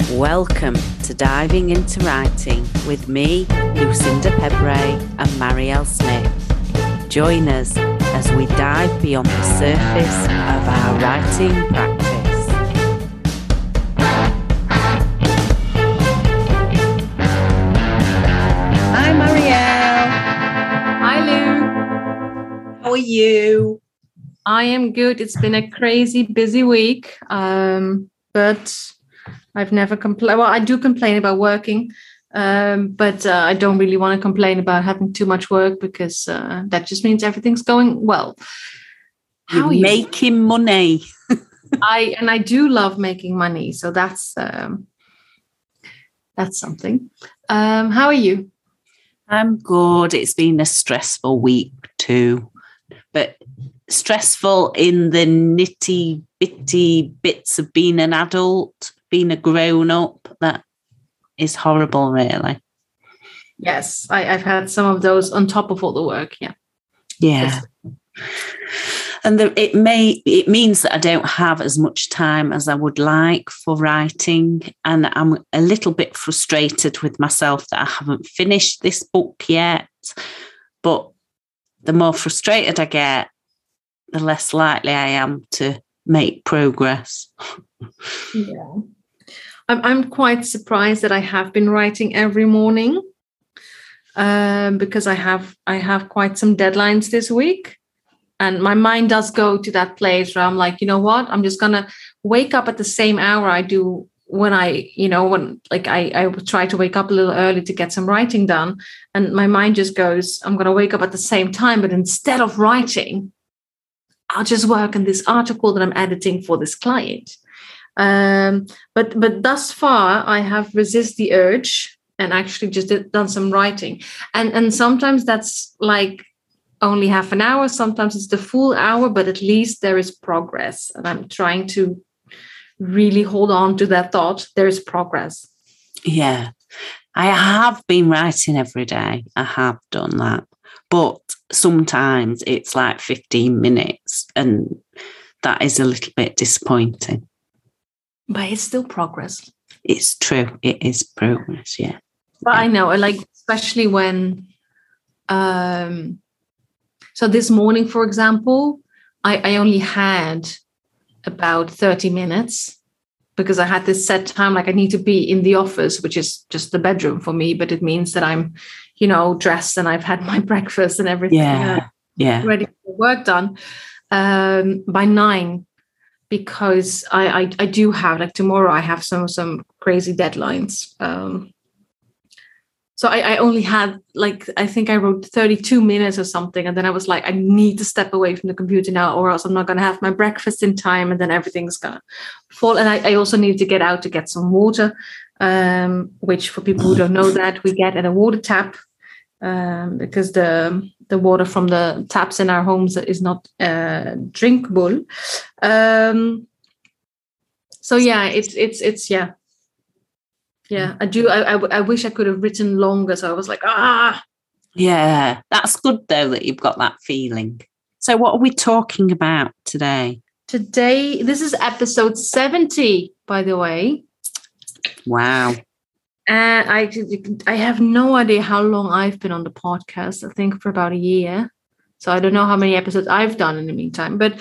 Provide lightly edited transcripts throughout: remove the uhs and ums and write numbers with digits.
Welcome to Diving into Writing with me, Lucinda Pebre and Marielle Smith. Join us as we dive beyond the surface of our writing practice. Hi Marielle. Hi Lou. How are you? I am good. It's been a crazy busy week, but I've never complained. Well, I do complain about working, but I don't really want to complain about having too much work because that just means everything's going well. How are you? Making money. I do love making money, so that's something. How are you? I'm good. It's been a stressful week too, but stressful in the nitty-bitty bits of being an adult. Being a grown-up, that is horrible, really. Yes, I've had some of those on top of all the work, yeah. Yeah. And it means that I don't have as much time as I would like for writing, and I'm a little bit frustrated with myself that I haven't finished this book yet. But the more frustrated I get, the less likely I am to make progress. Yeah. I'm quite surprised that I have been writing every morning because I have quite some deadlines this week. And my mind does go to that place where I'm like, you know what? I'm just going to wake up at the same hour I do when I would try to wake up a little early to get some writing done. And my mind just goes, I'm going to wake up at the same time. But instead of writing, I'll just work on this article that I'm editing for this client. But thus far, I have resisted the urge and actually just done some writing. And sometimes that's like only half an hour. Sometimes it's the full hour, but at least there is progress. And I'm trying to really hold on to that thought. There is progress. Yeah, I have been writing every day. I have done that. But sometimes it's like 15 minutes and that is a little bit disappointing. But it's still progress. It's true. It is progress, yeah. But yeah. I know, like, especially when... So this morning, for example, I only had about 30 minutes because I had this set time, like I need to be in the office, which is just the bedroom for me, but it means that I'm, dressed and I've had my breakfast and everything ready for work done by 9. Because I do have, like tomorrow, I have some crazy deadlines. So I only had, like, I think I wrote 32 minutes or something. And then I was like, I need to step away from the computer now or else I'm not going to have my breakfast in time. And then everything's going to fall. And I also need to get out to get some water, which for people who don't know that, we get at a water tap because the water from the taps in our homes is not drinkable. So yeah, it's yeah. Yeah, I do. I wish I could have written longer. So I was like, Yeah, that's good though that you've got that feeling. So what are we talking about today? Today, this is episode 70, by the way. Wow. And I have no idea how long I've been on the podcast. I think for about a year. So I don't know how many episodes I've done in the meantime. But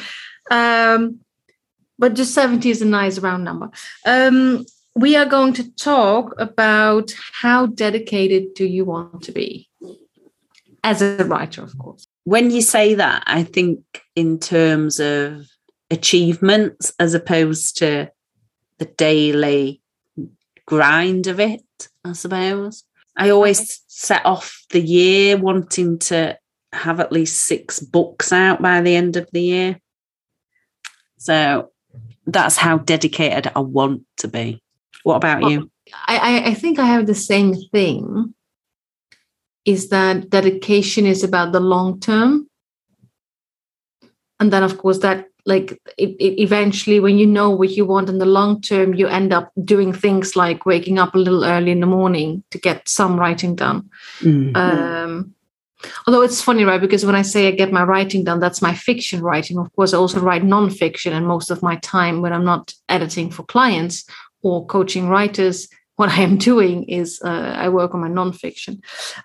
just 70 is a nice round number. We are going to talk about how dedicated do you want to be as a writer, of course. When you say that, I think in terms of achievements as opposed to the daily grind of it, I suppose. I always set off the year wanting to have at least 6 books out by the end of the year. So that's how dedicated I want to be. What about you? I think I have the same thing, is that dedication is about the long term. And then, of course, that like it eventually, when you know what you want in the long term, you end up doing things like waking up a little early in the morning to get some writing done. Mm-hmm. Although it's funny, right? Because when I say I get my writing done, that's my fiction writing. Of course, I also write nonfiction, and most of my time when I'm not editing for clients, or coaching writers, what I am doing is I work on my nonfiction.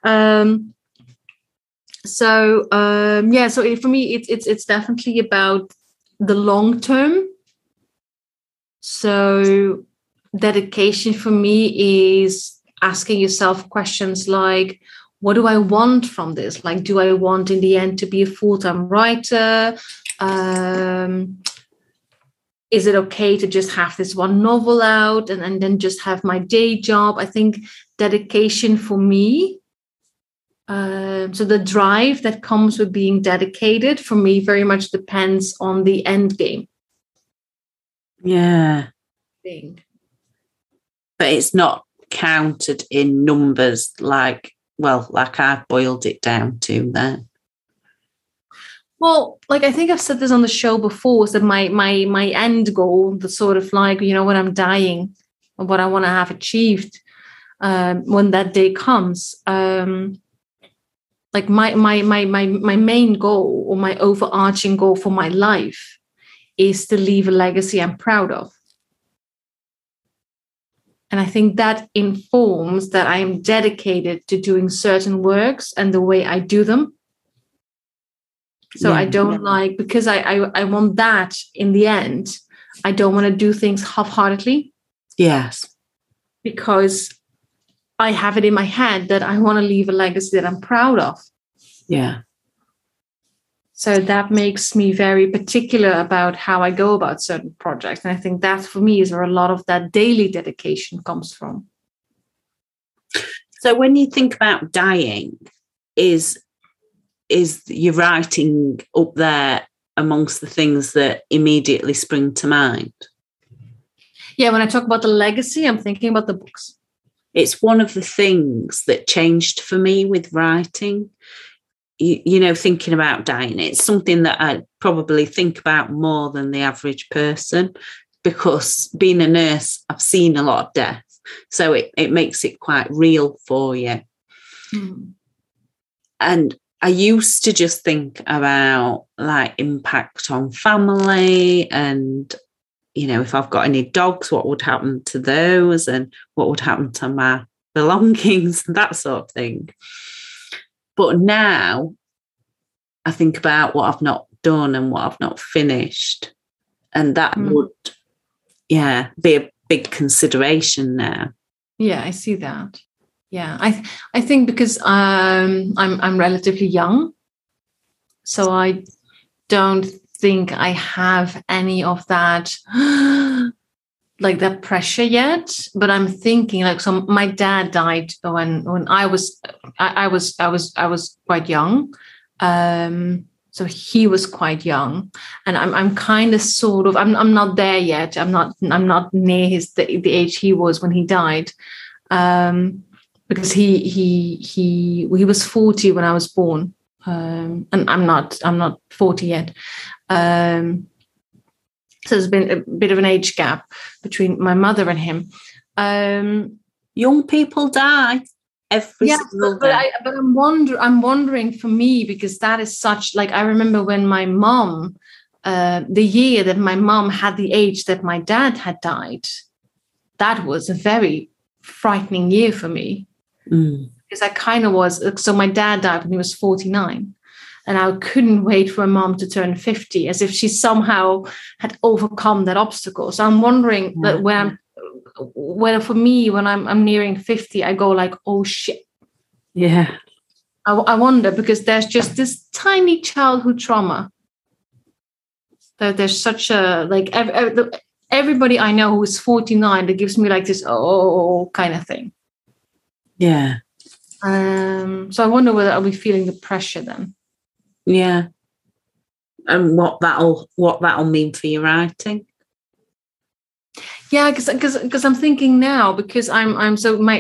So for me, it's definitely about the long term. So dedication for me is asking yourself questions like, what do I want from this? Like, do I want in the end to be a full-time writer? Is it okay to just have this one novel out and then just have my day job? I think dedication for me, so the drive that comes with being dedicated for me very much depends on the end game. Yeah. Thing. But it's not counted in numbers like I've boiled it down to then. Well, like I think I've said this on the show before, is that my end goal, the sort of like, when I'm dying, what I want to have achieved when that day comes. Like my main goal, or my overarching goal for my life, is to leave a legacy I'm proud of. And I think that informs that I am dedicated to doing certain works and the way I do them. So I don't because I want that in the end. I don't want to do things half-heartedly. Yes. Because I have it in my head that I want to leave a legacy that I'm proud of. Yeah. So that makes me very particular about how I go about certain projects. And I think that for me is where a lot of that daily dedication comes from. So when you think about dying, is your writing up there amongst the things that immediately spring to mind? Yeah, when I talk about the legacy, I'm thinking about the books. It's one of the things that changed for me with writing. Thinking about dying, it's something that I probably think about more than the average person, because being a nurse, I've seen a lot of death. So it makes it quite real for you. Mm. And I used to just think about like impact on family and, if I've got any dogs, what would happen to those and what would happen to my belongings and that sort of thing. But now I think about what I've not done and what I've not finished. And that would, be a big consideration now. Yeah, I see that. Yeah, I think because I'm relatively young, so I don't think I have any of that like that pressure yet. But I'm thinking like, so my dad died when I was quite young. So he was quite young, and I'm kind of sort of I'm not there yet. I'm not near the age he was when he died, because he was 40 when I was born, and I'm not 40 yet. So there's been a bit of an age gap between my mother and him. Young people die. But I'm wondering for me, because that is such, like, I remember when my mom, the year that my mom had the age that my dad had died, that was a very frightening year for me. Because I kind of was, so my dad died when he was 49, and I couldn't wait for my mom to turn 50, as if she somehow had overcome that obstacle. So I'm wondering that whether for me, when I'm nearing 50, I go like, oh shit. Yeah. I wonder, because there's just this tiny childhood trauma. That there's such a, like, everybody I know who is 49, that gives me like this, oh, kind of thing. Yeah. So I wonder whether I'll be feeling the pressure then. Yeah. And what that'll mean for your writing. Yeah, because I'm thinking now, because I'm so my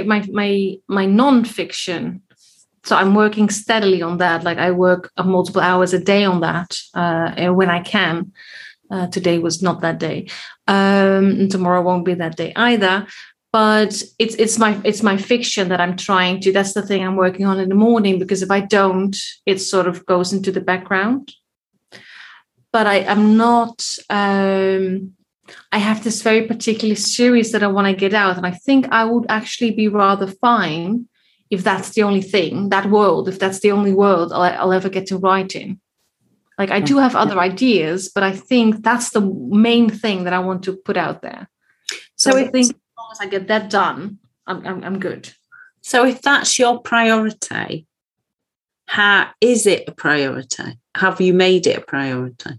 nonfiction, so I'm working steadily on that. Like I work multiple hours a day on that when I can. Today was not that day, and tomorrow won't be that day either. But it's my fiction that I'm trying to. That's the thing I'm working on in the morning, because if I don't, it sort of goes into the background. But I'm not. I have this very particular series that I want to get out, and I think I would actually be rather fine if that's the only thing, if that's the only world I'll ever get to write in. Like, I do have other ideas, but I think that's the main thing that I want to put out there. So I think as long as I get that done, I'm good. So if that's your priority, how is it a priority? Have you made it a priority?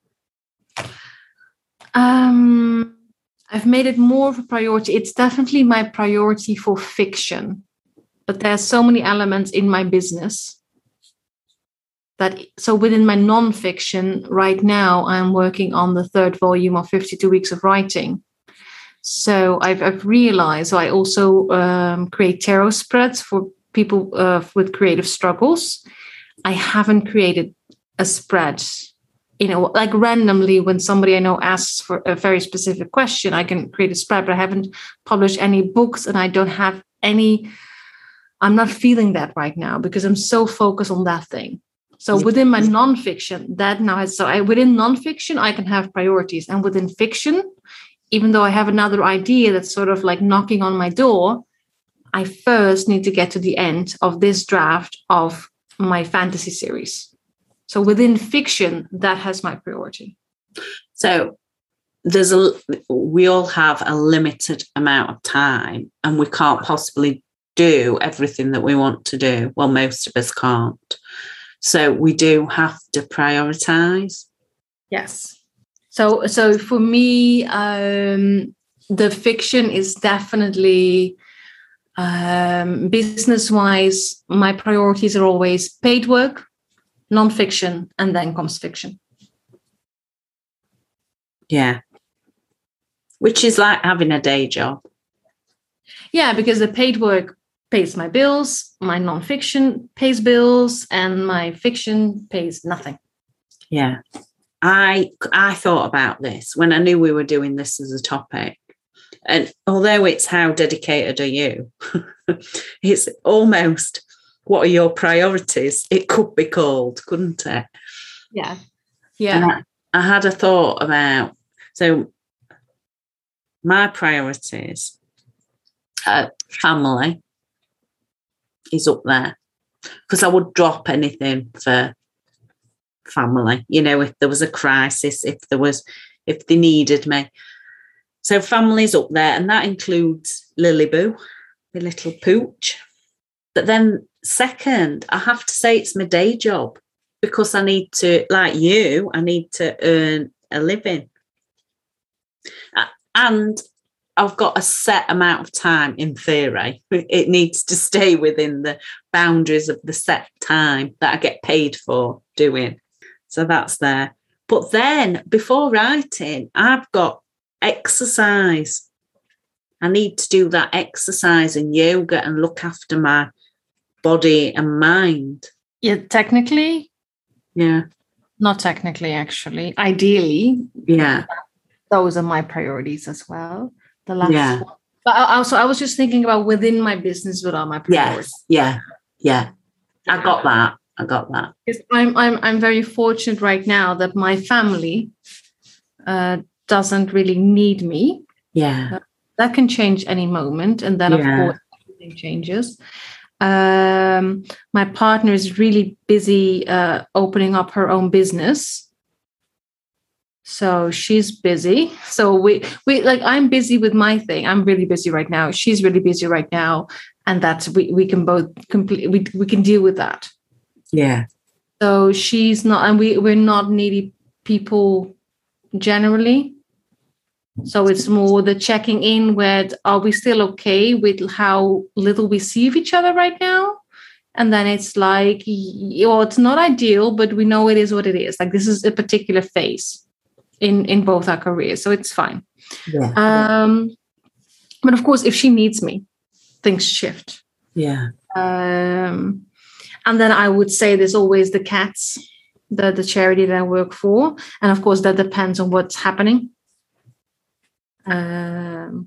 I've made it more of a priority. It's definitely my priority for fiction, but there are so many elements in my business so within my non-fiction right now, I'm working on the 3rd volume of 52 Weeks of Writing. So I've realized, so I also create tarot spreads for people with creative struggles. I haven't created a spread, like randomly when somebody I know asks for a very specific question, I can create a spread, but I haven't published any books, and I don't have any, I'm not feeling that right now because I'm so focused on that thing. So within my nonfiction, within nonfiction, I can have priorities. And within fiction, even though I have another idea that's sort of like knocking on my door, I first need to get to the end of this draft of my fantasy series. So within fiction, that has my priority. So we all have a limited amount of time, and we can't possibly do everything that we want to do. Well, most of us can't. So we do have to prioritize. Yes. So for me, the fiction is definitely business-wise. My priorities are always paid work, non-fiction, and then comes fiction. Yeah. Which is like having a day job. Yeah, because the paid work pays my bills, my non-fiction pays bills, and my fiction pays nothing. Yeah. I thought about this when I knew we were doing this as a topic. And although it's how dedicated are you, it's almost what are your priorities? It could be called, couldn't it? Yeah. Yeah. And I had a thought about, so my priorities, family is up there, because I would drop anything for family, if there was a crisis, if they needed me. So family's up there, and that includes Lily Boo, the little pooch. But then second, I have to say it's my day job, because I need to, like you, I need to earn a living. And I've got a set amount of time in theory. It needs to stay within the boundaries of the set time that I get paid for doing. So that's there. But then before writing, I've got exercise. I need to do that exercise and yoga and look after my body and mind. Yeah, technically. Yeah. Not technically, actually. Ideally. Yeah. Those are my priorities as well. The last one. But I was just thinking about within my business, what are my priorities? Yes. Yeah. I got that. Because I'm very fortunate right now that my family doesn't really need me. Yeah. That can change any moment. And then, of course, everything changes. My partner is really busy opening up her own business. So she's busy. So we like, I'm busy with my thing. I'm really busy right now. She's really busy right now. And that's, we can both we can deal with that. Yeah. So she's not, and we're not needy people generally. So it's more the checking in with, are we still okay with how little we see of each other right now? And then it's like, it's not ideal, but we know it is what it is. Like, this is a particular phase in both our careers. So it's fine. Yeah. But of course, if she needs me, things shift. Yeah. And then I would say there's always the cats, the charity that I work for. And of course, that depends on what's happening. But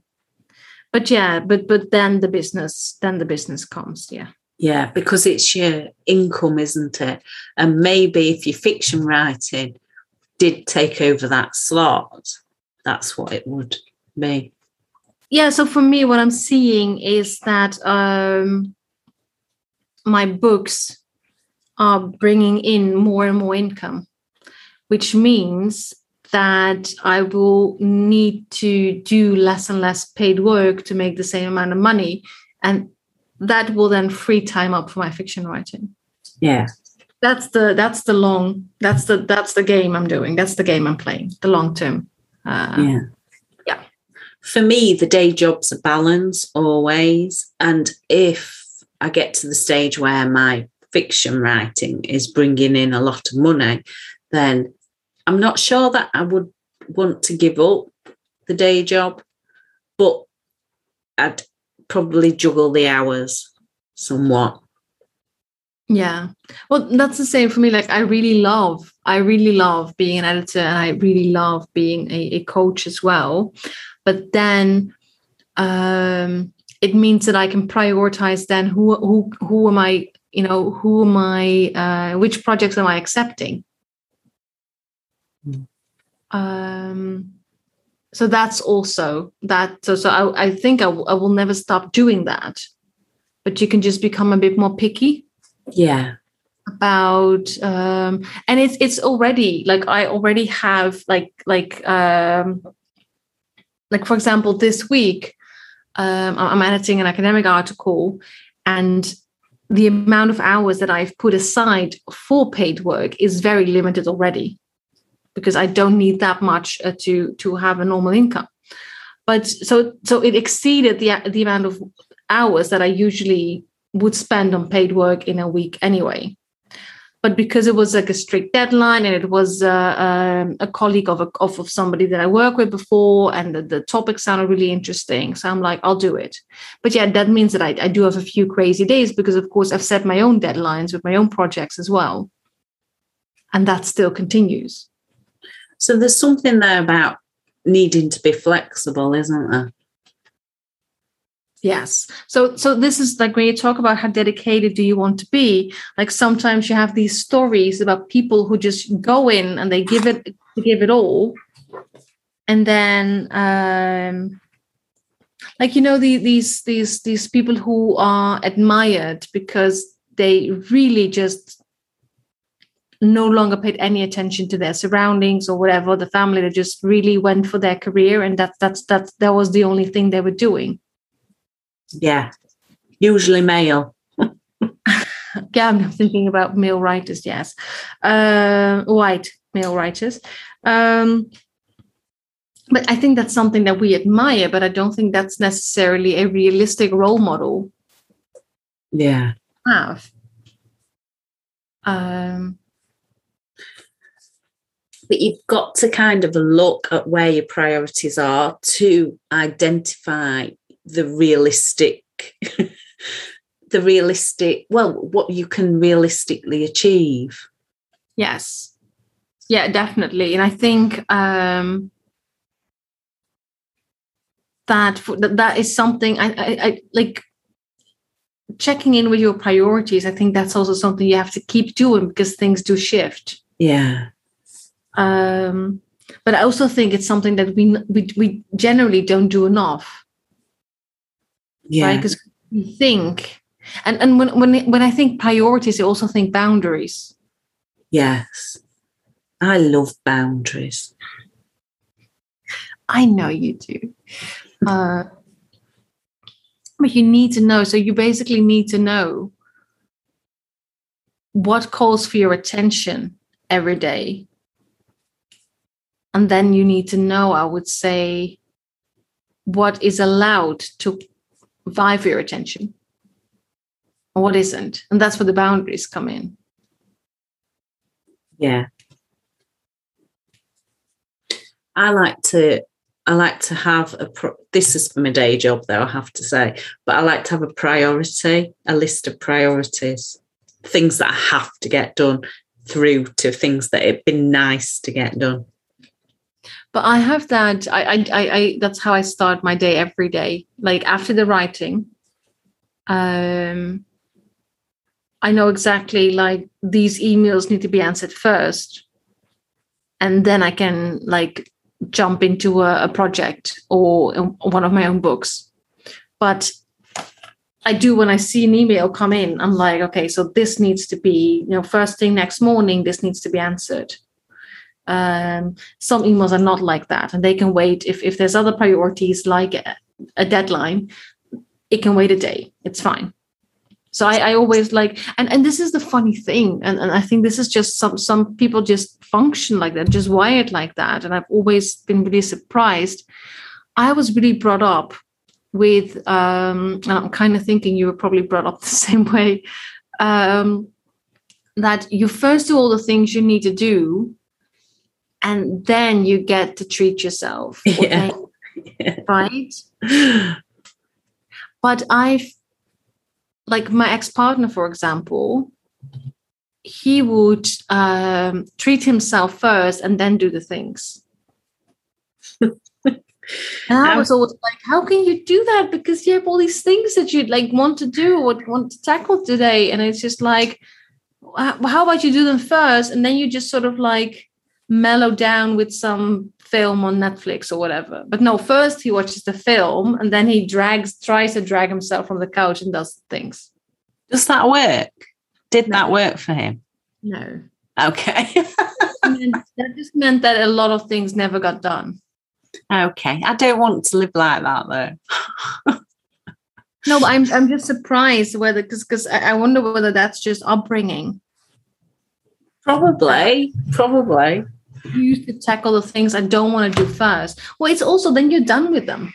then the business comes. Yeah, because it's your income, isn't it? And maybe if your fiction writing did take over that slot, that's what it would be. Yeah, so for me, what I'm seeing is that my books are bringing in more and more income, which means that I will need to do less and less paid work to make the same amount of money. And that will then free time up for my fiction writing. Yeah. That's the game I'm doing. That's the game I'm playing, the long term. Yeah. Yeah. For me, the day job's a balance always. And if I get to the stage where my fiction writing is bringing in a lot of money, then I'm not sure that I would want to give up the day job, but I'd probably juggle the hours somewhat. Yeah. Well, that's the same for me. Like I really love being an editor, and I really love being a coach as well. But then it means that I can prioritize then who am I, which projects am I accepting? So that's also that. So I think I will never stop doing that, but you can just become a bit more picky. Yeah. About and it's already like I already have like for example, this week I'm editing an academic article, and the amount of hours that I've put aside for paid work is very limited already, because I don't need that much to have a normal income. But so it exceeded the amount of hours that I usually would spend on paid work in a week anyway. But because it was like a strict deadline, and it was a colleague of somebody that I worked with before, and the topic sounded really interesting, so I'm like, I'll do it. But yeah, that means that I do have a few crazy days, because of course I've set my own deadlines with my own projects as well, and that still continues. So there's something there about needing to be flexible, isn't there? Yes. So this is like when you talk about how dedicated do you want to be, like sometimes you have these stories about people who just go in and they give it all. And then these people who are admired because they really just no longer paid any attention to their surroundings or whatever, the family, that just really went for their career, and that was the only thing they were doing. Yeah, usually male. Yeah, I'm thinking about male writers, yes. White male writers. But I think that's something that we admire, but I don't think that's necessarily a realistic role model. Yeah. Have. But you've got to kind of look at where your priorities are to identify the realistic, what you can realistically achieve. Yes. Yeah, definitely. And I think that is something I like checking in with your priorities. I think that's also something you have to keep doing, because things do shift. Yeah. But I also think it's something that we generally don't do enough. Yeah. Right? Because we think, and when I think priorities, I also think boundaries. Yes. I love boundaries. I know you do. But you need to know. So you basically need to know what calls for your attention every day. And then you need to know, I would say, what is allowed to vie for your attention and what isn't. And that's where the boundaries come in. Yeah. I like to have this is for my day job though, I have to say, but I like to have a list of priorities, things that I have to get done, through to things that it'd be nice to get done. But I have that, I that's how I start my day every day. Like after the writing, I know exactly like these emails need to be answered first. And then I can like jump into a project or one of my own books. But I do, when I see an email come in, I'm like, okay, so this needs to be, first thing next morning, this needs to be answered. Some emails are not like that, and they can wait. If there's other priorities like a deadline, it can wait a day. It's fine. So I always like, and this is the funny thing, and I think this is just some people just function like that, just wired like that. And I've always been really surprised. I was really brought up with, and I'm kind of thinking you were probably brought up the same way, that you first do all the things you need to do, and then you get to treat yourself. Yeah. Right? But like my ex-partner, for example, he would treat himself first and then do the things. And I was always like, how can you do that? Because you have all these things that you like want to do or want to tackle today. And it's just like, how about you do them first? And then you just sort of like mellow down with some film on Netflix or whatever. But no, first he watches the film and then he tries to drag himself from the couch and does things. Does that work? Did that work for him? No. Okay. That just meant that a lot of things never got done. Okay. I don't want to live like that though. No, but I'm just surprised whether, because I wonder whether that's just upbringing. Probably. You used to tackle the things I don't want to do first. Well, it's also then you're done with them.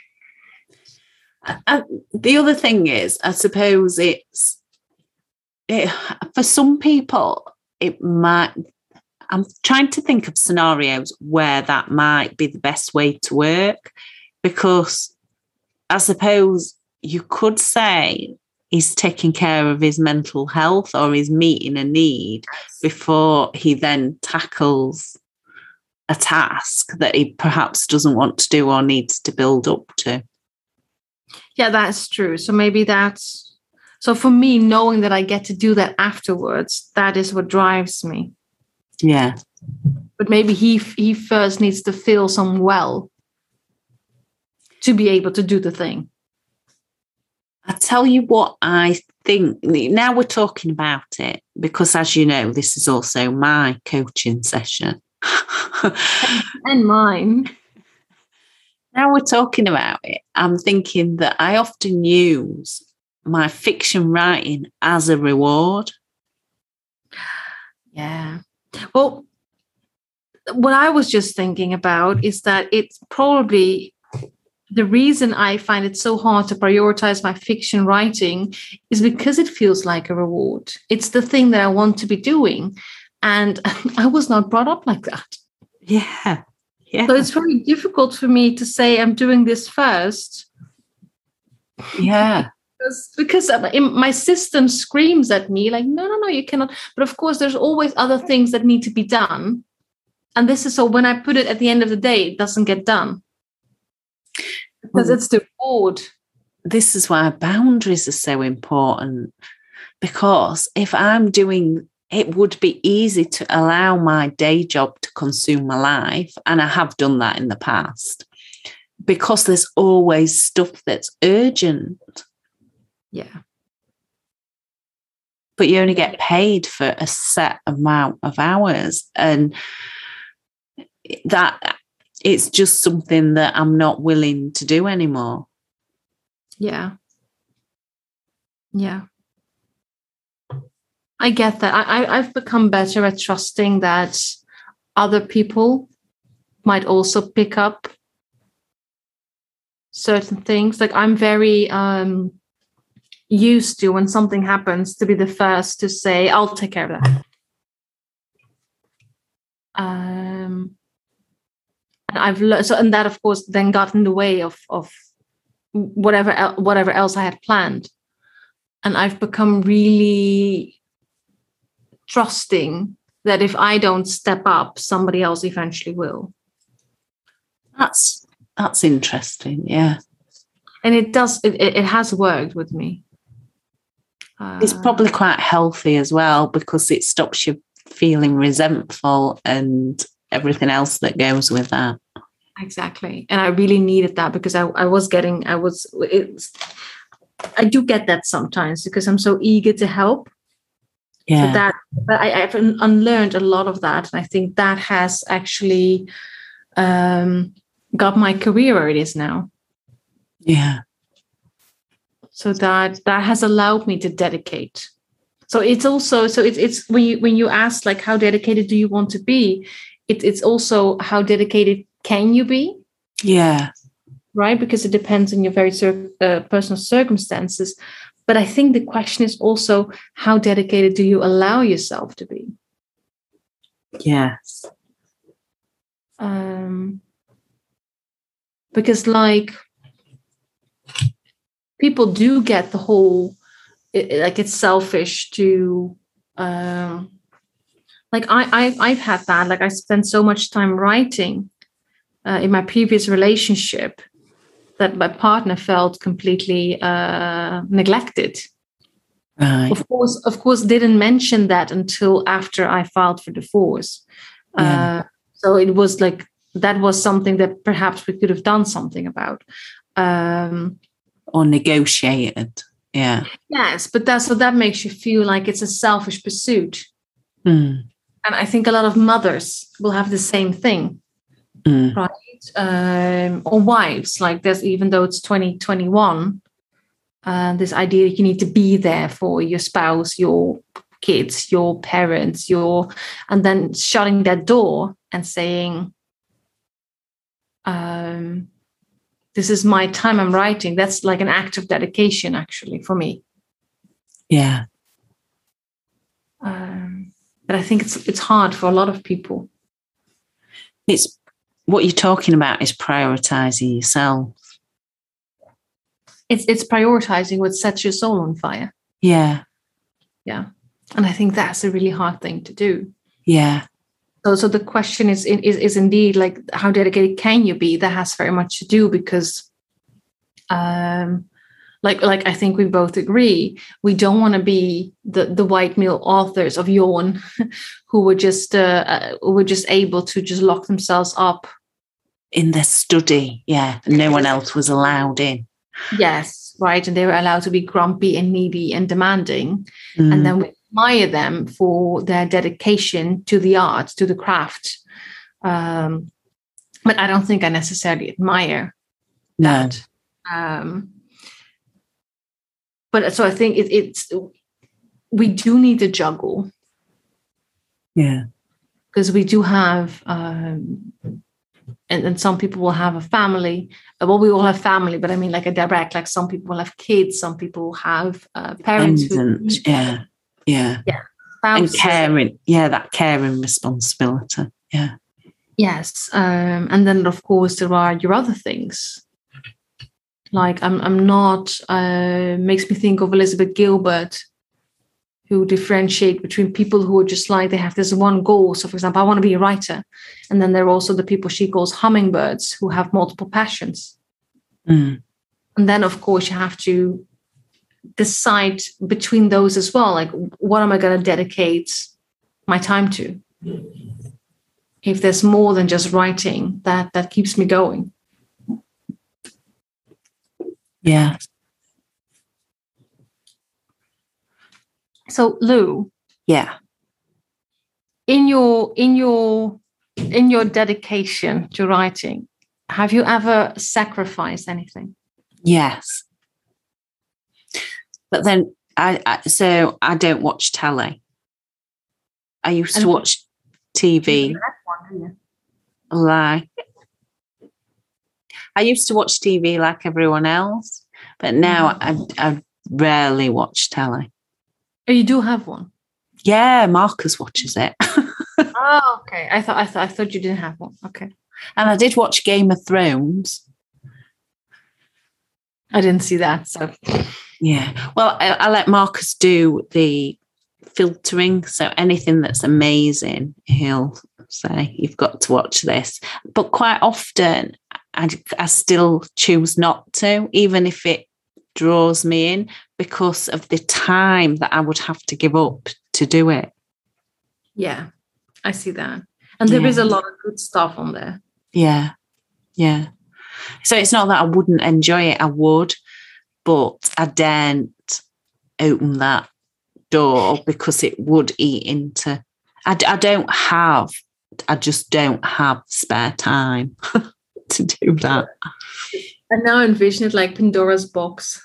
The other thing is, I suppose for some people, it might. I'm trying to think of scenarios where that might be the best way to work, because I suppose you could say he's taking care of his mental health or he's meeting a need before he then tackles a task that he perhaps doesn't want to do or needs to build up to. Yeah, that's true. So maybe so for me, knowing that I get to do that afterwards, that is what drives me. Yeah. But maybe he first needs to feel some well to be able to do the thing. I tell you what I think. Now we're talking about it, because as you know, this is also my coaching session. And mine. Now we're talking about it, I'm thinking that I often use my fiction writing as a reward. Yeah. Well, what I was just thinking about is that it's probably the reason I find it so hard to prioritize my fiction writing is because it feels like a reward. It's the thing that I want to be doing. And I was not brought up like that. Yeah. Yeah. So it's very difficult for me to say I'm doing this first. Yeah. Because my system screams at me like, no, you cannot. But of course, there's always other things that need to be done. And this is so when I put it at the end of the day, it doesn't get done. Because it's the reward. This is why boundaries are so important. Because if I'm doing, it would be easy to allow my day job to consume my life. And I have done that in the past. Because there's always stuff that's urgent. Yeah. But you only get paid for a set amount of hours. And that it's just something that I'm not willing to do anymore. Yeah. Yeah. I get that. I've become better at trusting that other people might also pick up certain things. Like I'm very used to, when something happens, to be the first to say, I'll take care of that. And I've learned, and that of course then got in the way of whatever else I had planned. And I've become really trusting that if I don't step up, somebody else eventually will. That's interesting, yeah. And it has worked with me. It's probably quite healthy as well, because it stops you feeling resentful and everything else that goes with that. Exactly. And I really needed that because I do get that sometimes because I'm so eager to help. So Yeah. but I've unlearned a lot of that. And I think that has actually got my career where it is now. Yeah. So that has allowed me to dedicate. So it's also, it's when you ask like, how dedicated do you want to be? It's also how dedicated can you be? Yeah. Right? Because it depends on your very personal circumstances. But I think the question is also, how dedicated do you allow yourself to be? Yes. Because like people do get the whole, like it's selfish to, like I've had that. Like I spent so much time writing in my previous relationship that my partner felt completely neglected. Right. Of course, didn't mention that until after I filed for divorce. Yeah. So it was like that was something that perhaps we could have done something about, or negotiated. Yeah. Yes, but that makes you feel like it's a selfish pursuit, and I think a lot of mothers will have the same thing, right? Or wives, like there's, even though it's 2021. This idea that you need to be there for your spouse, your kids, your parents, and then shutting that door and saying, this is my time, I'm writing. That's like an act of dedication, actually, for me. Yeah. But I think it's hard for a lot of people. It's what you're talking about is prioritizing yourself. It's prioritizing what sets your soul on fire. Yeah. Yeah. And I think that's a really hard thing to do. Yeah. So the question is indeed like, how dedicated can you be? That has very much to do because, like I think we both agree, we don't want to be the white male authors of yawn who were just able to just lock themselves up in their study. Yeah. And no one else was allowed in. Yes, right. And they were allowed to be grumpy and needy and demanding. And then we admire them for their dedication to the art, to the craft. But I don't think I necessarily admire that. But so I think we do need to juggle. Yeah. Because we do have, and some people will have a family. Well, we all have family, but I mean like a direct, like some people have kids, some people have parents. Yeah. And caring. Yeah, that caring responsibility. Yeah. Yes. And then, of course, there are your other things. Like I'm not, makes me think of Elizabeth Gilbert, who differentiate between people who are just like, they have this one goal. So, for example, I want to be a writer. And then there are also the people she calls hummingbirds who have multiple passions. And then, of course, you have to decide between those as well. Like, what am I going to dedicate my time to? If there's more than just writing, that keeps me going. Yeah. So, Lou. Yeah. In your dedication to writing, have you ever sacrificed anything? Yes. But then I don't watch telly. I used to watch TV. Like I used to watch TV like everyone else, but now I rarely watch telly. Oh, you do have one? Yeah, Marcus watches it. Oh, okay. I thought you didn't have one. Okay. And I did watch Game of Thrones. I didn't see that. So yeah. Well, I let Marcus do the filtering. So anything that's amazing, he'll say, you've got to watch this. But quite often I still choose not to, even if it draws me in, because of the time that I would have to give up to do it. Yeah, I see that. And there is a lot of good stuff on there. Yeah. Yeah. So it's not that I wouldn't enjoy it, I would, but I daren't open that door because it would eat into. I just don't have spare time to do that. I now envision it like Pandora's box.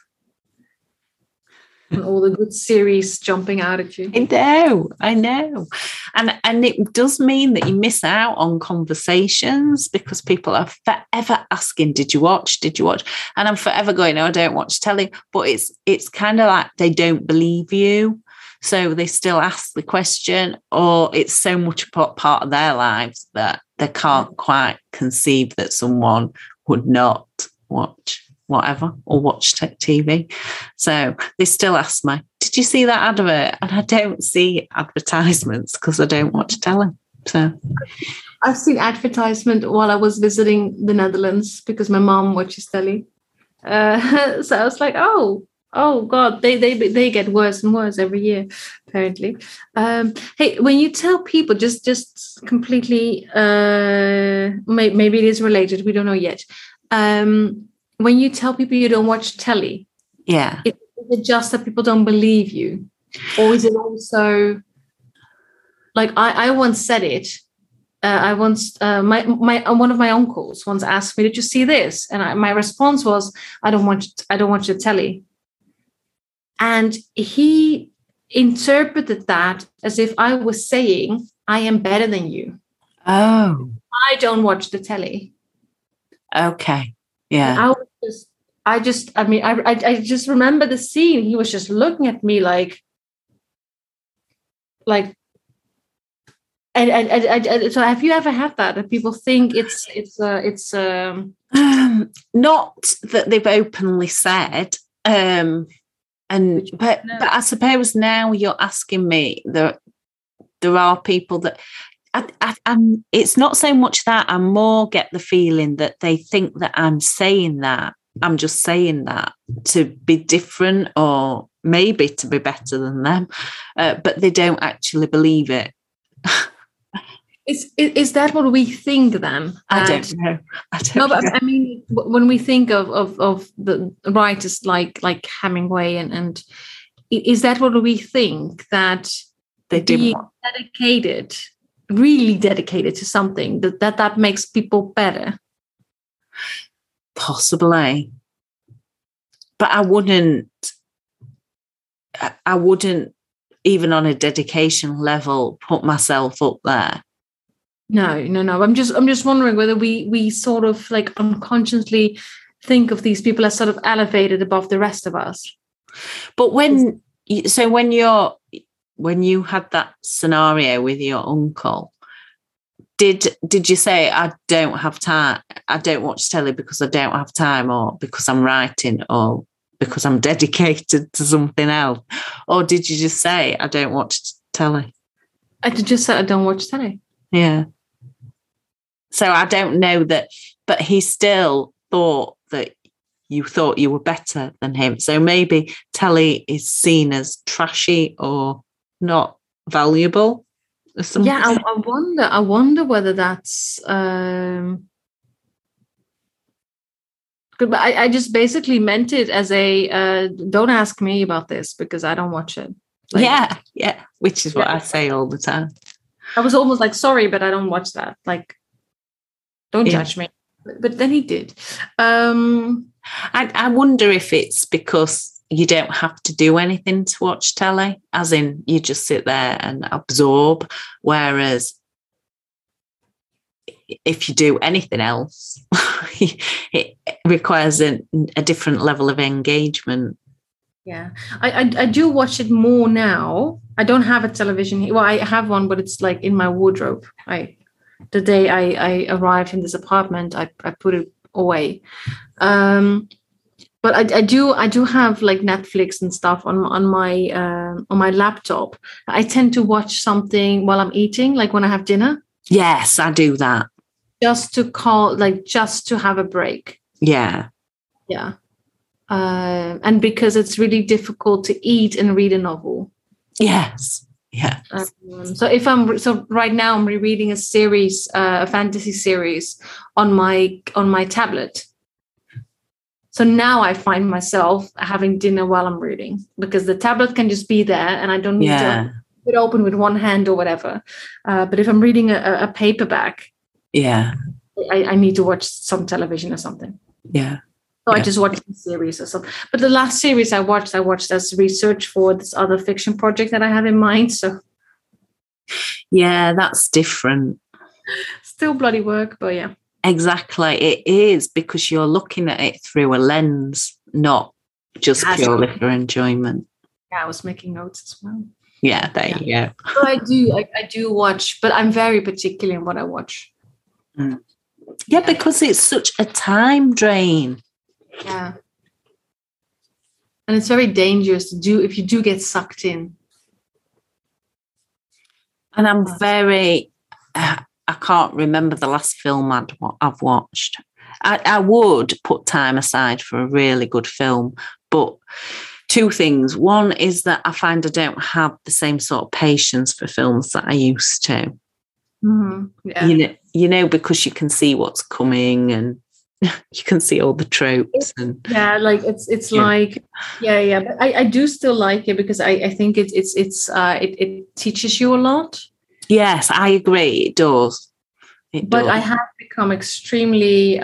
And all the good series jumping out at you. I know. And it does mean that you miss out on conversations because people are forever asking, did you watch? And I'm forever going, no, I don't watch telly. But it's kind of like they don't believe you. So they still ask the question, or it's so much part of their lives that they can't quite conceive that someone would not watch whatever or watch TV. So they still ask me, did you see that advert? And I don't see advertisements because I don't watch telly. So I've seen advertisement while I was visiting the Netherlands because my mom watches telly. So I was like, oh God, they get worse and worse every year, apparently. Hey, when you tell people, just completely, maybe it is related, we don't know yet. When you tell people you don't watch telly, yeah, is it just that people don't believe you, or is it also like I once said it? I once my one of my uncles once asked me, "Did you see this?" And my response was, "I don't watch the telly," and he interpreted that as if I was saying, "I am better than you." Oh, I don't watch the telly. Okay. Yeah. I just remember the scene. He was just looking at me like, and so have you ever had that people think it's not that they've openly said, but I suppose now you're asking me that there are people that it's not so much that. I more get the feeling that they think that I'm saying that. I'm just saying that to be different or maybe to be better than them, but they don't actually believe it. Is that what we think then? I don't know. I mean, when we think of the writers like Hemingway and is that what we think, that they being dedicated, really dedicated to something that makes people better? Possibly, but I wouldn't even on a dedication level put myself up there. No. I'm just wondering whether we sort of like unconsciously think of these people as sort of elevated above the rest of us. But when you had that scenario with your uncle, did you say, I don't have time, I don't watch telly because I don't have time, or because I'm writing, or because I'm dedicated to something else? Or did you just say, I don't watch telly? I just said I don't watch telly. Yeah. So I don't know that, but he still thought that you thought you were better than him. So maybe telly is seen as trashy or not valuable. Yeah, I wonder whether that's good. But I just basically meant it as a don't ask me about this because I don't watch it. Like, yeah, which is what I say all the time. I was almost like, sorry, but I don't watch that. Like, don't judge me. But then he did. I wonder if it's because you don't have to do anything to watch telly, as in you just sit there and absorb. Whereas if you do anything else, it requires a different level of engagement. Yeah, I do watch it more now. I don't have a television here. Well, I have one, but it's like in my wardrobe. The day I arrived in this apartment, I put it away. But I do have like Netflix and stuff on my laptop. I tend to watch something while I'm eating, like when I have dinner. Yes, I do that. Just to have a break. Yeah. Yeah. And because it's really difficult to eat and read a novel. Yes. Yeah. So right now I'm rereading a series, a fantasy series on my tablet. So now I find myself having dinner while I'm reading, because the tablet can just be there and I don't need to it open with one hand or whatever. But if I'm reading a paperback, I need to watch some television or something. Yeah. So I just watched the series or something. But the last series I watched as research for this other fiction project that I have in mind. So yeah, that's different. Still bloody work, but yeah. Exactly. It is, because you're looking at it through a lens, not just purely for enjoyment. Yeah, I was making notes as well. Yeah, there you go. But I do watch, but I'm very particular in what I watch. Mm. Yeah, because it's such a time drain. Yeah. And it's very dangerous to do if you do get sucked in. And I'm very, I can't remember the last film I've watched. I would put time aside for a really good film, but two things. One is that I find I don't have the same sort of patience for films that I used to. Mm-hmm. Yeah. You know, because you can see what's coming and you can see all the tropes. And like it's like, but I do still like it, because I think it teaches you a lot. Yes, I agree. It does. But I have become extremely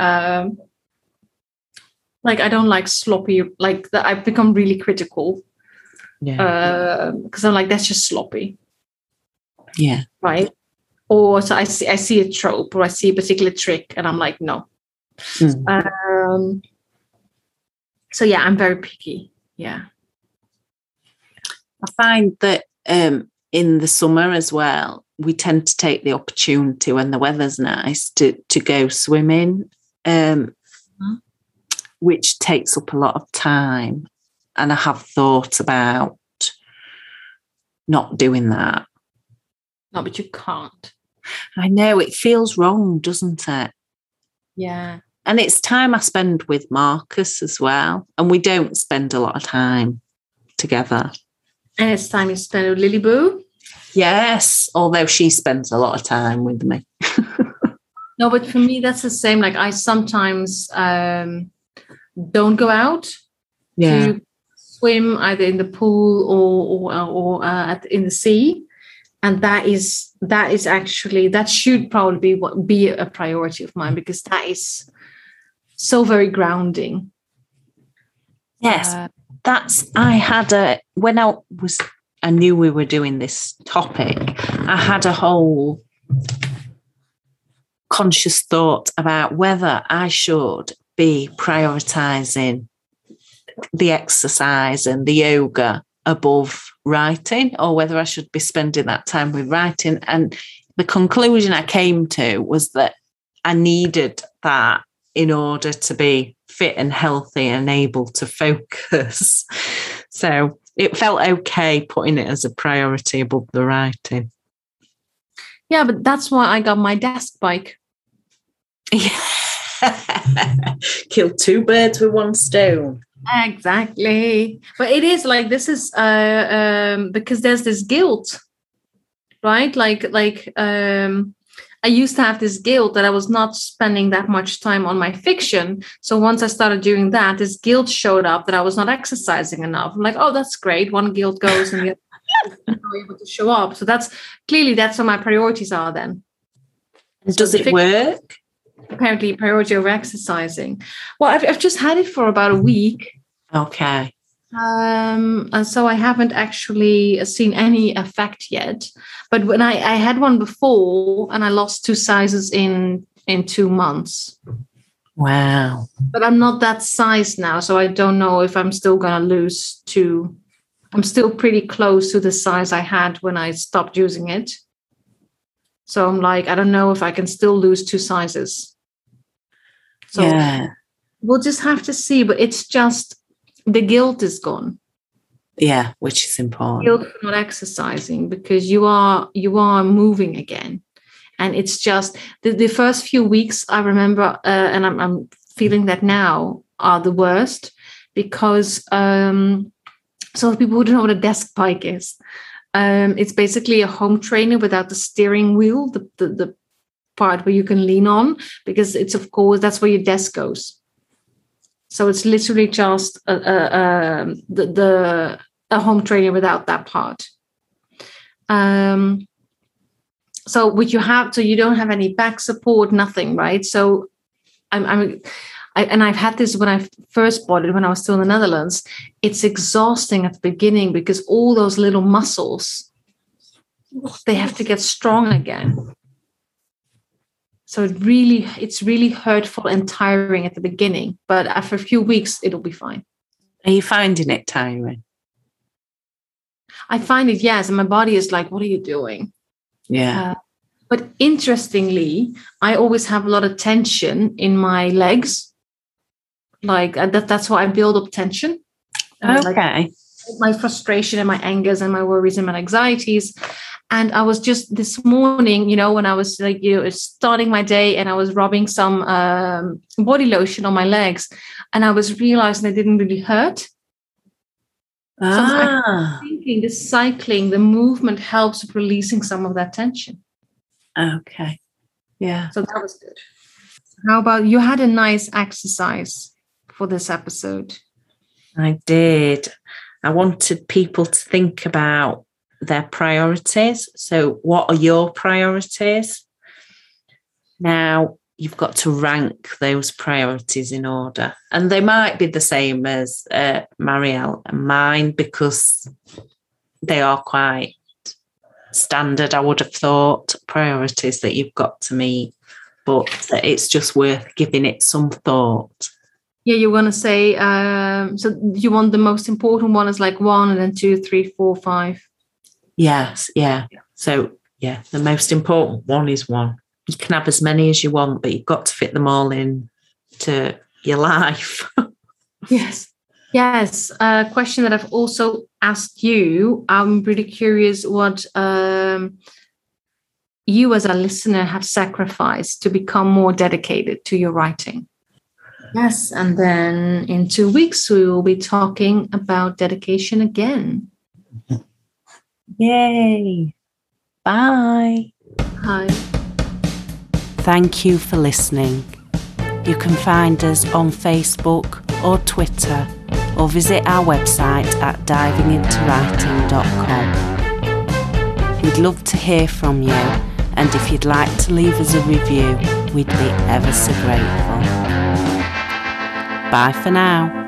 like, I don't like sloppy, like that. I've become really critical. Yeah. Because I'm like, that's just sloppy. Yeah. Right. Or so I see a trope, or I see a particular trick, and I'm like, no. Mm. So yeah, I'm very picky. Yeah. I find that in the summer as well, we tend to take the opportunity when the weather's nice to go swimming, which takes up a lot of time. And I have thought about not doing that. No, but you can't. I know, it feels wrong, doesn't it? Yeah. And it's time I spend with Marcus as well. And we don't spend a lot of time together. And it's time you spend with Lily Boo. Yes, although she spends a lot of time with me. No, but for me, that's the same. Like, I sometimes don't go out to swim either in the pool or in the sea. And that should probably be a priority of mine, because that is so very grounding. Yes, when I knew we were doing this topic, I had a whole conscious thought about whether I should be prioritizing the exercise and the yoga above writing, or whether I should be spending that time with writing. And the conclusion I came to was that I needed that in order to be fit and healthy and able to focus. So it felt okay putting it as a priority above the writing. Yeah, but that's why I got my desk bike. Killed two birds with one stone. Exactly. But it is like, this is because there's this guilt, right? Like I used to have this guilt that I was not spending that much time on my fiction. So once I started doing that, this guilt showed up that I was not exercising enough. I'm like, oh, that's great. One guilt goes and the other is not able to show up. So that's where my priorities are then. Does it work? Apparently, priority over exercising. Well, I've just had it for about a week. Okay. And so I haven't actually seen any effect yet. But when I had one before, and I lost 2 sizes in 2 months. Wow. But I'm not that size now, so I don't know if I'm still going to lose 2. I'm still pretty close to the size I had when I stopped using it. So I'm like, I don't know if I can still lose 2 sizes. So we'll just have to see. But it's just, the guilt is gone. Yeah, which is important. Guilt for not exercising, because you are moving again. And it's just the first few weeks, I remember, and I'm feeling that now, are the worst, because so people who don't know what a desk bike is, It's basically a home trainer without the steering wheel, the part where you can lean on, because it's, of course, that's where your desk goes. So it's literally just a home trainer without that part. So what you have, so you don't have any back support, nothing, right? So I've had this when I first bought it, when I was still in the Netherlands. It's exhausting at the beginning because all those little muscles, they have to get strong again. So it's really hurtful and tiring at the beginning, but after a few weeks, it'll be fine. Are you finding it tiring? I find it, yes. And my body is like, what are you doing? Yeah. But interestingly, I always have a lot of tension in my legs. Like that's why I build up tension. Okay. My frustration and my angers and my worries and my anxieties. And I was just this morning, when I was starting my day, and I was rubbing some body lotion on my legs, and I was realizing they didn't really hurt. So I'm thinking the cycling, the movement helps with releasing some of that tension. Okay. Yeah. So that was good. How about you? Had a nice exercise for this episode. I did. I wanted people to think about their priorities. So what are your priorities? Now, you've got to rank those priorities in order. And they might be the same as Marielle and mine, because they are quite standard, I would have thought, priorities that you've got to meet. But it's just worth giving it some thought. Yeah, you want to say, so you want the most important one is like 1, and then 2, 3, 4, 5. Yes, yeah. So, yeah, the most important one is 1. You can have as many as you want, but you've got to fit them all in to your life. Yes. Yes. A question that I've also asked you. I'm really curious what you as a listener have sacrificed to become more dedicated to your writing. Yes. And then in 2 weeks, we will be talking about dedication again. Yay. Bye. Hi. Thank you for listening. You can find us on Facebook or Twitter, or visit our website at divingintowriting.com. We'd love to hear from you, and if you'd like to leave us a review, we'd be ever so grateful. Bye for now.